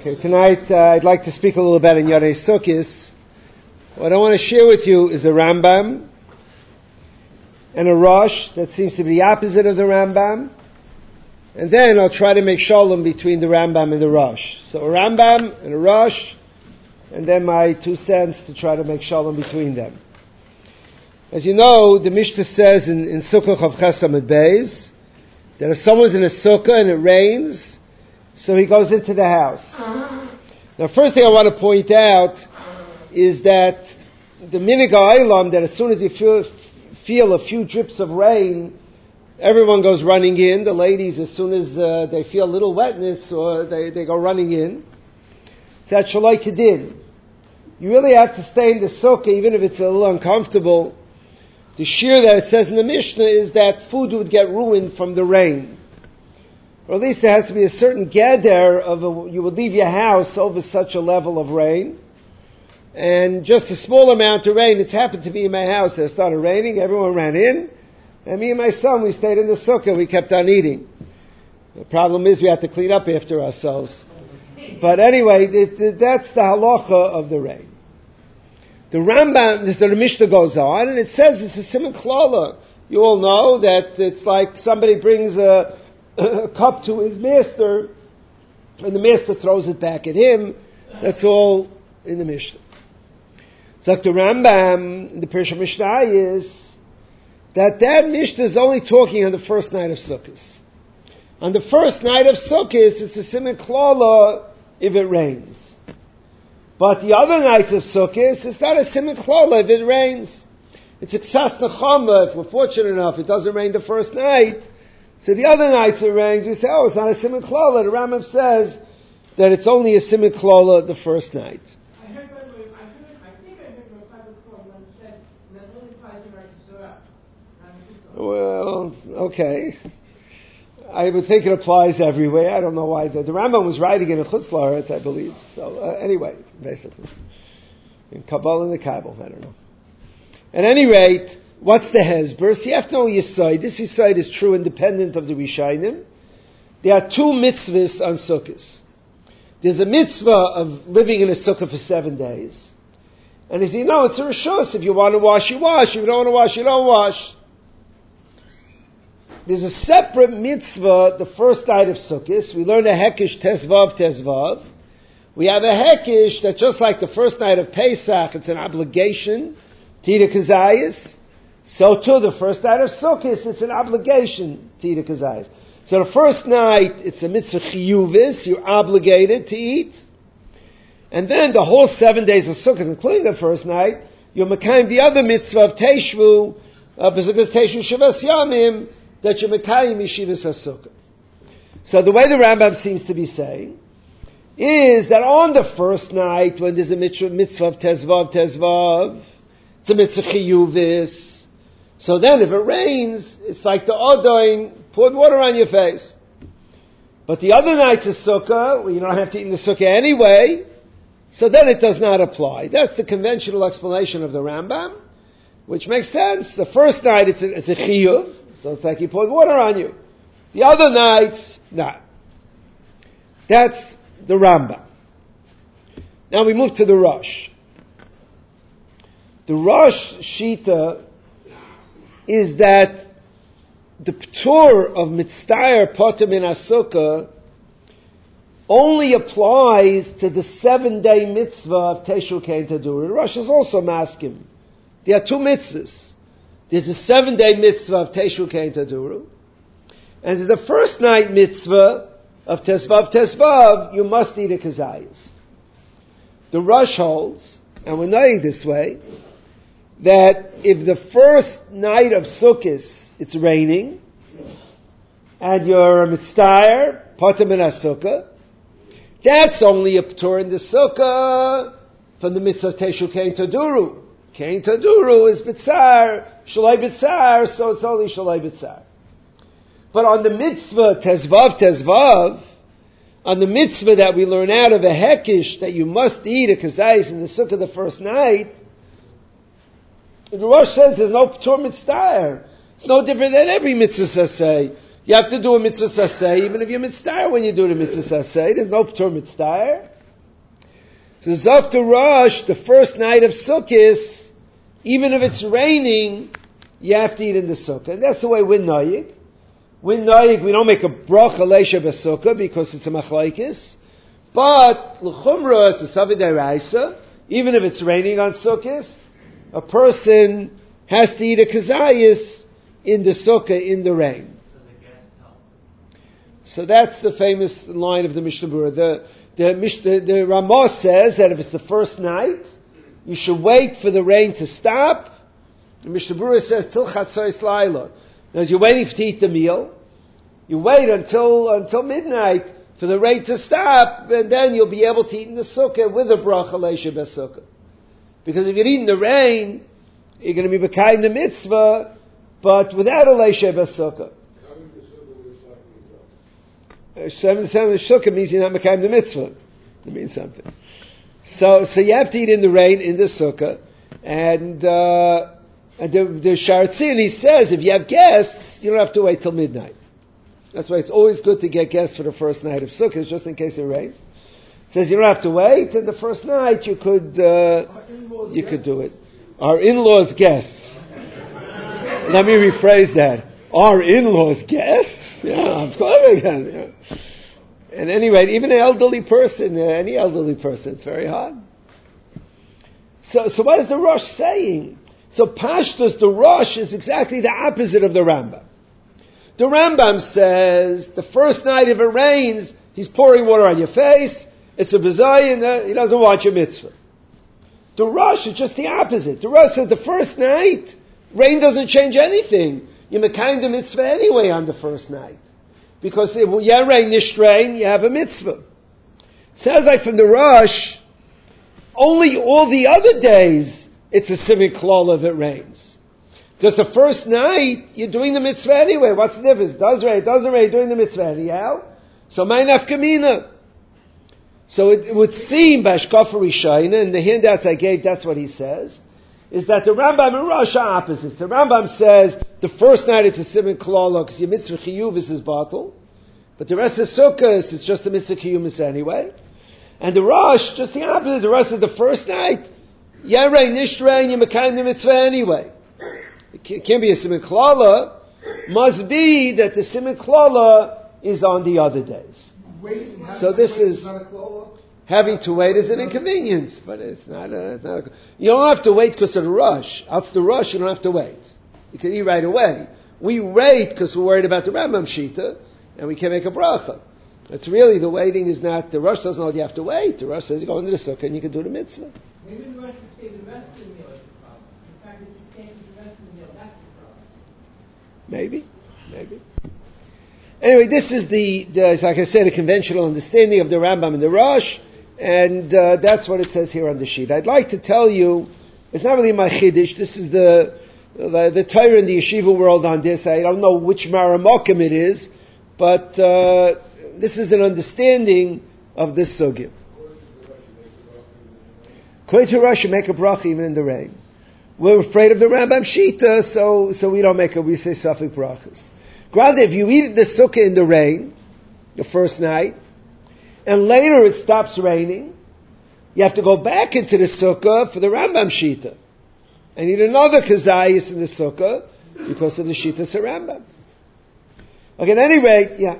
Okay, tonight I'd like to speak a little bit in Yonei Sukkis. What I want to share with you is a Rambam and a Rosh that seems to be the opposite of the Rambam. And then I'll try to make shalom between the Rambam and the Rosh. So a Rambam and a Rosh, and then my 2 cents to try to make shalom between them. As you know, the Mishnah says in Sukkah Chav Ches Amud Beis that if someone's in a sukkah and it rains, so he goes into the house. Now, first thing I want to point out is that the minig ha'olam, that as soon as you feel a few drips of rain, everyone goes running in. The ladies, as soon as they feel a little wetness, or they go running in. That's shaloi kedin. You really have to stay in the sukkah, even if it's a little uncomfortable. The shear that it says in the Mishnah is that food would get ruined from the rain. Or at least there has to be a certain gather you would leave your house over such a level of rain. And just a small amount of rain, it's happened to be in my house. It started raining, everyone ran in, and me and my son, we stayed in the sukkah, we kept on eating. The problem is we had to clean up after ourselves. But anyway, that's the halacha of the rain. The Rambam, the Mishnah goes on, and it says it's a siman klala. You all know that it's like somebody brings a cup to his master, and the master throws it back at him. That's all in the Mishnah. So the Rambam, the Pirush Mishnah is that Mishnah is only talking on the first night of Sukkot. On the first night of Sukkot, it's a siman klala if it rains. But the other nights of Sukkot, it's not a siman klala if it rains. It's a ksas nechama. If we're fortunate enough, it doesn't rain the first night. So the other nights it rains, we say, oh, it's not a siman klala. The Rambam says that it's only a siman klala the first night. I think I heard Rabbi Klal when it said that only applies to Rosh Hashanah. Well, okay. I would think it applies everywhere. I don't know why. The Rambam was writing in a Chutz La'aretz, I believe. So anyway, basically. In Kabbalah and the Kabbalah, I don't know. At any rate, what's the Hezber? So you have to know Yesod. This Yesod is true independent of the Rishayim. There are 2 mitzvahs on Sukkot. There's a mitzvah of living in a sukkah for 7 days. And as you know, it's a reshus. If you want to wash, you wash. If you don't want to wash, you don't wash. There's a separate mitzvah the first night of Sukkot. We learn a hekish tezvav. We have a hekish that just like the first night of Pesach, it's an obligation to eat a kazayas. So too, the first night of Sukkot, it's an obligation to eat a kazayas. So the first night, it's a mitzvah chiyuvis, you're obligated to eat. And then the whole 7 days of Sukkot, including the first night, you're mekayim the other mitzvah of Teshvu, b'sukkos Teshvu Shavas Yamim, that you're mekayim yeshivas HaSukkah. So the way the Rambam seems to be saying is that on the first night, when there's a mitzvah of tezvav, it's a mitzvah chiyuvis. So then if it rains, it's like the odoin, poured water on your face. But the other nights of Sukkah, well, you don't have to eat in the Sukkah anyway, so then it does not apply. That's the conventional explanation of the Rambam, which makes sense. The first night it's a chiyuv, so it's like he poured water on you. The other nights, not. That's the Rambam. Now we move to the Rosh. The Rosh Shita is that the P'tur of Mitztayer Potem in Asukah only applies to the 7-day mitzvah of Teshuvah Kein Taduru. The Rosh is also maskim. There are 2 mitzvahs. There's a 7-day mitzvah of Teshuvah Kein Taduru, and there's the first night mitzvah of Tesvav, you must eat a kazayas. The Rosh holds, and we're knowing this way, that if the first night of Sukkot it's raining, and you're a mitztayer, potem in a sukkah, that's only a p'tur in the sukkah from the mitzvah of Teshuvah Kein Taduru. Kein Taduru is bitzar, shalai bitzar, so it's only shalai bitzar. But on the mitzvah tezvav, on the mitzvah that we learn out of a hekish that you must eat a kazayis in the sukkah the first night, the Rosh says there's no p'tur mitztayer. It's no different than every mitzvah saseh. You have to do a mitzvah saseh, even if you're mitztayer when you do the mitzvah saseh. There's no p'tur mitztayer. So Zok to Rosh, the first night of Sukkot, even if it's raining, you have to eat in the Sukkah. And that's the way we're noyig. We're noyig, we don't make a bracha leisha b'Sukkah because it's a machlaikis. But l'chumra, it's a savid deraisa. Even if it's raining on Sukkot, a person has to eat a kazayis in the Sukkah in the rain. So that's the famous line of the Mishnah Berurah. The Ramah says that if it's the first night, you should wait for the rain to stop. The Mishnah Berurah says till Chatzos Laila. As you're waiting to eat the meal, you wait until midnight for the rain to stop, and then you'll be able to eat in the sukkah with a bracha leisha b'sukkah. Because if you're eating the rain, you're going to be mekayim the mitzvah, but without a leisha b'sukkah. Seven sukkah means you're not mekayim the mitzvah. It means something. So you have to eat in the rain in the sukkah, and the Sharatzin, he says, if you have guests, you don't have to wait till midnight. That's why it's always good to get guests for the first night of Sukkot, just in case it rains. It says you don't have to wait, and the first night you could do it. Our in-laws guests. Let me rephrase that. Our in-laws guests? Yeah, of course. Yeah. And anyway, even an elderly person, any elderly person, it's very hard. So what is the Rosh saying? So Pashtus, the Rosh, is exactly the opposite of the Rambam. The Rambam says, the first night if it rains, he's pouring water on your face, it's a bizayin, he doesn't want your mitzvah. The Rosh is just the opposite. The Rosh says the first night, rain doesn't change anything. You're mekayim the mitzvah anyway on the first night. Because if you rain, nishtrain, you have a mitzvah. Sounds like from the Rosh, only all the other days, it's a simon klal if it rains. Because the first night, you're doing the mitzvah anyway. What's the difference? Does rain, doesn't rain, doing the mitzvah anyhow. So, my nafkamina. So it would seem, Bashkafa Rishayna, in the handouts I gave, that's what he says, is that the Rambam and Rosh are opposites. The Rambam says, the first night it's a simon klal, because your mitzvah chiyuvis is batal. But the rest of Sukkot, it's just a mitzvah chiyuvis anyway. And the Rosh, just the opposite. The rest of the first night, Yarei, Nishrain, you're mekayim the mitzvah anyway. It can't be a simon klala. Must be that the simon klala is on the other days. So this is having to wait is an inconvenience, but it's not you don't have to wait because of the rush. After the rush, you don't have to wait. You can eat right away. We wait because we're worried about the Rambam Shita, and we can't make a bracha. It's really the waiting is not the rush doesn't know you have to wait. The rush says you go into the sukkah and you can do the mitzvah. Maybe the rush would say the rest of the meal is the problem. The fact that you can't do the rest of the meal, that's the problem. Maybe. Anyway, this is the like I said, a conventional understanding of the Rambam and the Rosh, and that's what it says here on the sheet. I'd like to tell you, it's not really my chiddush. This is the Torah in the yeshiva world on this. I don't know which Maramokim it is, but this is an understanding of this sugya. According to Rosh, you make a bracha even in the rain. We're afraid of the Rambam Shita, so we don't make we say Safek brachas. Granted, if you eat the sukkah in the rain, the first night, and later it stops raining, you have to go back into the sukkah for the Rambam Shita. And eat another kazayis in the sukkah because of the Shita Rambam. Okay, at any rate, yeah.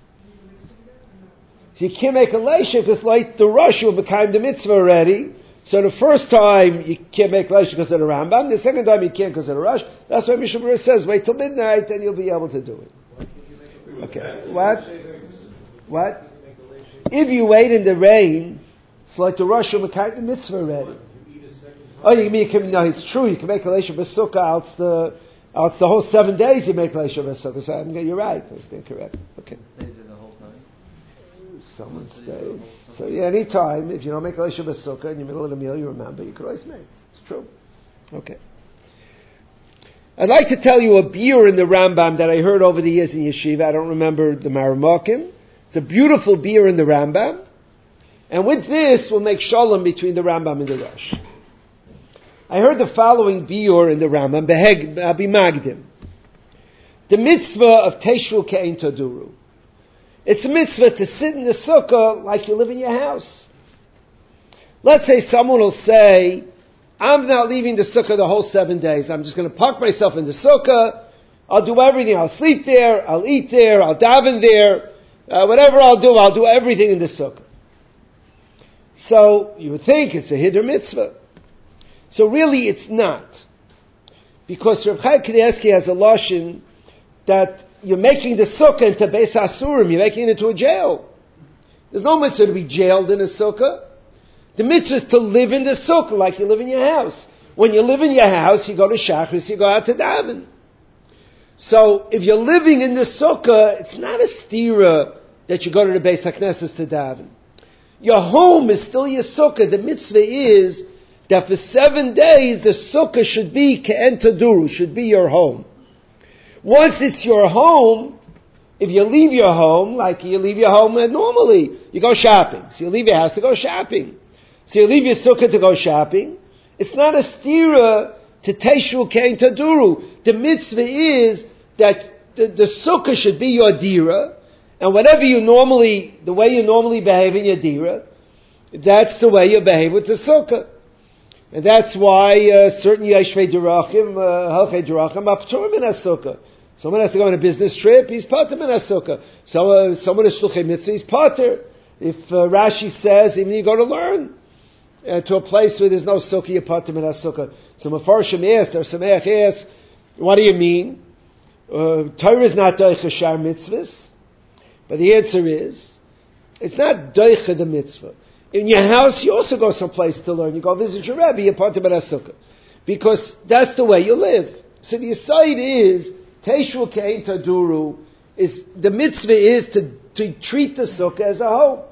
So you can't make a leisha because like the Rosh will become the mitzvah already. So the first time you can't make leisha because of the Rambam. The second time you can't because of the Rosh. That's why Mishnah Berurah says wait till midnight and you'll be able to do it. Okay. What? If you wait in the rain, it's like the Rosh will become the mitzvah already. Oh, no, it's true. You can make a leisha b'sukkah out the whole 7 days. You make leisha b'sukkah. So you're right. That's incorrect. Okay. Someone stays. So yeah, any time if you don't make a leisha b'sukkah in the middle of the meal, you remember you could always make. It's true. Okay. I'd like to tell you a biur in the Rambam that I heard over the years in yeshiva. I don't remember the Maramakim. It's a beautiful biur in the Rambam, and with this we'll make shalom between the Rambam and the Rosh. I heard the following biur in the Rambam, B'Magdim. The mitzvah of Teshvu Ke'ein Taduru. It's a mitzvah to sit in the sukkah like you live in your house. Let's say someone will say, I'm not leaving the sukkah the whole 7 days. I'm just going to park myself in the sukkah. I'll do everything. I'll sleep there. I'll eat there. I'll daven there. Whatever I'll do everything in the sukkah. So you would think it's a hiddur mitzvah. So really it's not. Because Rav Chaim Kanievsky has a lashon that you're making the sukkah into Beis Hasurim. You're making it into a jail. There's no mitzvah to be jailed in a sukkah. The mitzvah is to live in the sukkah like you live in your house. When you live in your house, you go to Shachris, you go out to daven. So if you're living in the sukkah, it's not a stira that you go to the Beis HaKnesses to daven. Your home is still your sukkah. The mitzvah is that for 7 days the sukkah should be ke'en taduru, should be your home. Once it's your home, if you leave your home, like you leave your home normally, you go shopping. So you leave your house to go shopping. So you leave your sukkah to go shopping. It's not a stira to teshu ke'en taduru. The mitzvah is that the sukkah should be your dira, and whatever the way you normally behave in your dira, that's the way you behave with the sukkah. And that's why certain yeshvei derachim, halchei derachim, apturim in a sukkah. Someone has to go on a business trip, he's pater in a sukkah. Someone is shluchei mitzvah, he's pater. If Rashi says, even you go to learn to a place where there's no sukkah, you're pater in a sukkah. So Mefarshim asked, or Sameach asked, what do you mean? Torah is not doicha shar mitzvahs. But the answer is, it's not doicha the mitzvah. In your house, you also go someplace to learn. You go visit your Rebbe, you're part of a sukkah. Because that's the way you live. So the aside is, Teishul Ke'en Taduru, the mitzvah is to treat the sukkah as a home.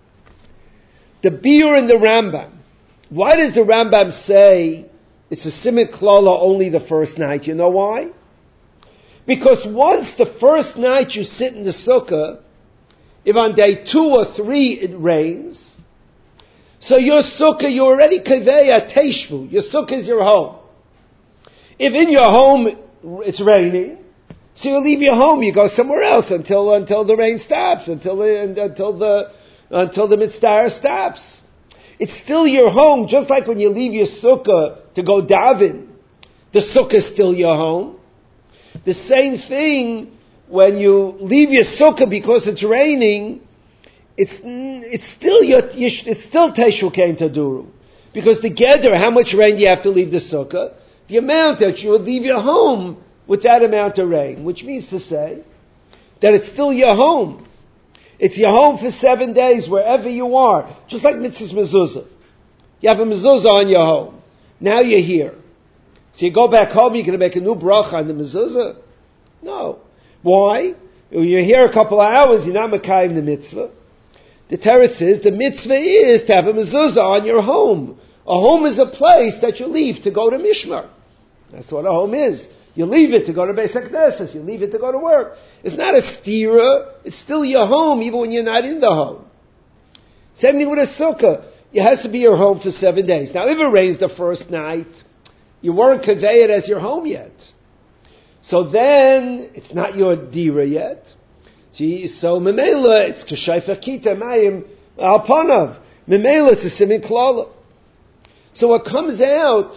The Biur and the Rambam. Why does the Rambam say it's a Siman Klala only the first night? You know why? Because once the first night you sit in the sukkah, if on day 2 or 3 it rains, so your sukkah, you're already kaveh teishvu. Your sukkah is your home. If in your home it's raining, so you leave your home, you go somewhere else until the rain stops, until the mitzvah stops. It's still your home, just like when you leave your sukkah to go daven. The sukkah is still your home. The same thing when you leave your sukkah because it's raining. It's still Teishul Ke'en Taduru. Because together, how much rain do you have to leave the sukkah? The amount that you would leave your home with that amount of rain. Which means to say that it's still your home. It's your home for 7 days, wherever you are. Just like Mitzvah's Mezuzah. You have a Mezuzah on your home. Now you're here. So you go back home, you're going to make a new bracha on the Mezuzah? No. Why? When you're here a couple of hours, you're not Mekayim the mitzvah. The teretz is, the mitzvah is to have a mezuzah on your home. A home is a place that you leave to go to Mishmar. That's what a home is. You leave it to go to Beis HaKnesses. You leave it to go to work. It's not a stira. It's still your home, even when you're not in the home. Same thing with a sukkah. It has to be your home for 7 days. Now, if it rains the first night, you weren't conveyed as your home yet. So then, it's not your dira yet. See, so memela, it's k'shayfach kita mayim alpanav. Memela, it's a siman klala. So what comes out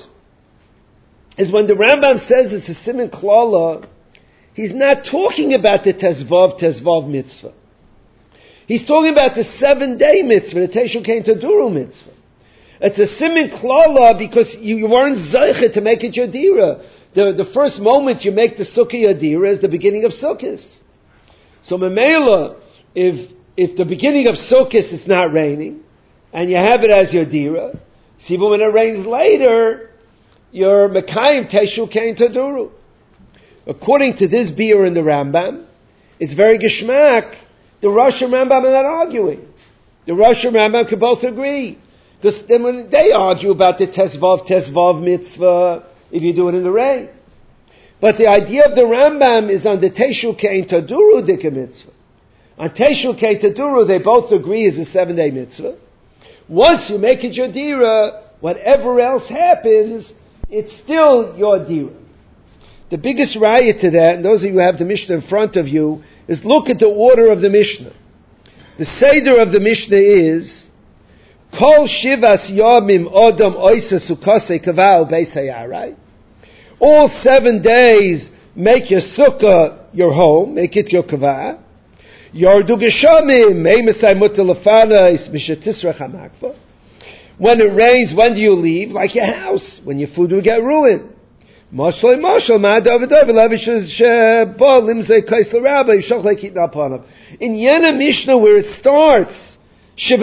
is when the Rambam says it's a siman klala, he's not talking about the tezvav mitzvah. He's talking about the 7-day mitzvah, the Teishul Ke'en Taduru mitzvah. It's a siman klala because you weren't zeicha to make it your dira. The first moment you make the sukkah your dira is the beginning of Sukkot. So memela, if the beginning of Sukkot it's not raining, and you have it as your dira, see, but when it rains later, you're mekayim Teishul Ke'en Taduru. According to this biur in the Rambam, it's very geschmack. The Rosh and Rambam are not arguing. The Rosh and Rambam can both agree. Because then when they argue about the Tezvav mitzvah, if you do it in the rain. But the idea of the Rambam is on the Teishul Ke'en Taduru dika mitzvah. On Teishul Ke'en Taduru, they both agree is a 7-day mitzvah. Once you make it your dira, whatever else happens, it's still your dira. The biggest raya to that, and those of you who have the Mishnah in front of you, is look at the order of the Mishnah. The Seder of the Mishnah is Kol shivas yomim odom oisa sukkosei kaval beisayarai. All 7 days, make your sukkah your home, make it your kavah. Yordu geshamim meimesai mutalafana mishatisra chamakva. When it rains, when do you leave? Like your house, when your food will get ruined. Mashal in Yena Mishnah, where it starts, in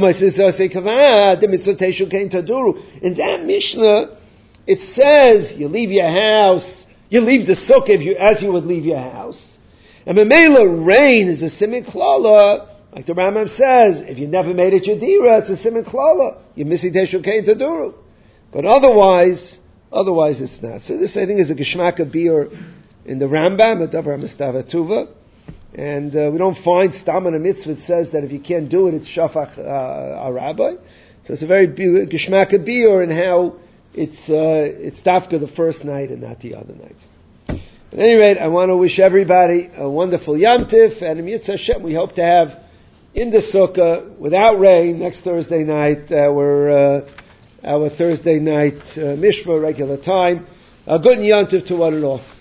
that Mishnah, it says you leave your house, you leave the sukkah as you would leave your house. And Memela, rain is a siman klala, like the Rambam says, if you never made it your dira, it's a siman klala. You're missing Teshu Kein Taduru. But otherwise it's not. So this, I think, is a Geshmak Abir in the Rambam, a Davar Mistava Tuva. And we don't find Stam and a mitzvah that says that if you can't do it, it's Shafach Arabai. So it's a very Geshmak Abir in how it's Dafka the first night and not the other nights. At any rate, I want to wish everybody a wonderful Yom Tif, and in Yitzhak Hashem, we hope to have in the Sukkah, without rain, next Thursday night, our Thursday night Mishma, regular time. A good Yom Tif to one and all.